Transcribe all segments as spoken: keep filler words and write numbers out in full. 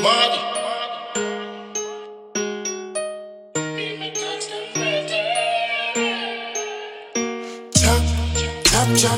Mad. Chop, chop, chop.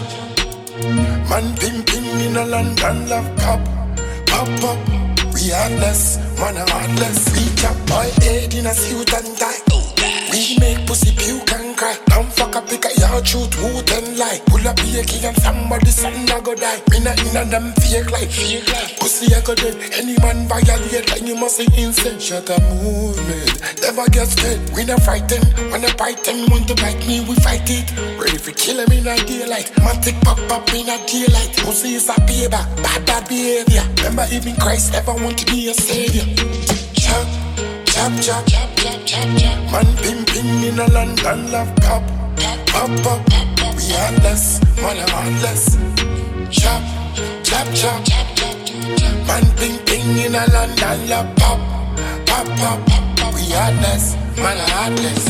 Man pimping in a London love cup. Pop up, we heartless, man a heartless. We chop boy head in a suit and tie. We make pussy puke and cry. Don't fuck up, pick a yard shoot, wood and lie. Pull up here, key and somebody son a go die. Me not in a them fake life, fake life. Pussy a go dead. Any man violate like you must say insane. Shut a movement, never get scared. We not frightened, when I bite them, want to bite me, we fight it. Ready for kill him in a daylight. Man take pop up in a daylight. Pussy is a payback, bad bad behavior. Remember even Christ never want to be a savior. Chop, chop, chop, chop, chop, chop, chop. Man pimping in a London love pop. Pop up, we heartless, man a heartless. Chop, chop, chop, chop, chop, chop. Man pimping in a London love pop. Pop up, we heartless, man a heartless.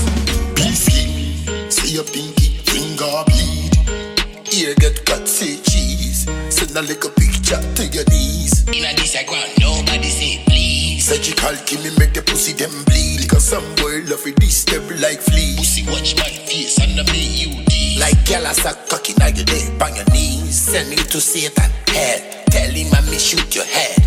Beefy, see your pinky finger bleed. Ear get cut, say cheese. Send a little picture to your knees. In a this I ground, nobody say please. Surgical kill me make the pussy them bleed. Because some boy love it this step like fleas. Pussy watch my face and I make you D. Like gyal a suck cocky now you dead on your knees. Send me to Satan hell. Tell him I me shoot your head.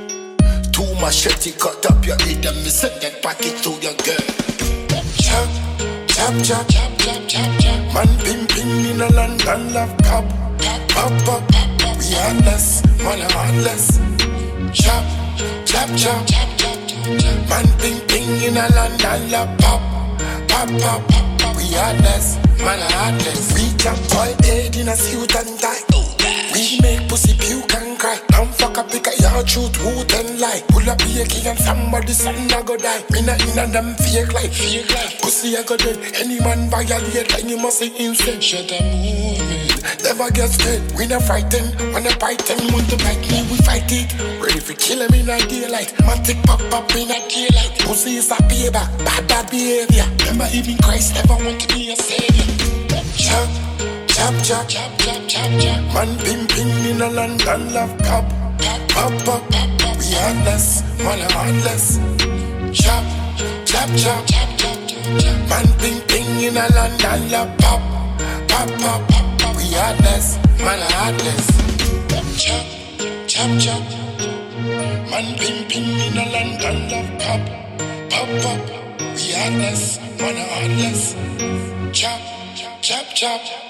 Two machete cut up your head and me send that packet to your girl. Chop, chop, chop, chop, chop, chop, chop. Man pimping in a London love cup. Pop up, we heartless, man a heartless. Chop, chop, chop, chop, chop, chop. Man pimping in a London love pop. Pop up, we heartless, man a heartless. We chop boy head in a suit and tie. We make pussy puke and cry. Don't fuck up, pick a yard shoot, wood and lie. Pull up here, key and somebody son a go die. Me not in a them fake life, fake life. Pussy a go dead. Any man violate like you must say insane. Shut a movement, never get scared. We not frightened, when I bite them, want to bite me, we fight it. Ready for kill him in a daylight. Man take pop up in a daylight. Pussy is a payback, bad bad behavior. Remember even Christ never want to be a savior. Chop, chop, chop, chop, chop, chop, chop. Man pimping in a London love cup. Pop up, we heartless, man a heartless. Chop, chop, chop, chop, chop, chop. Man pimping in a London love pop. Pop up, we heartless, man a heartless. Chop, chop, chop. Man pimping in a London love pop. Pop up, we heartless, man a heartless. Chop, chop, chop.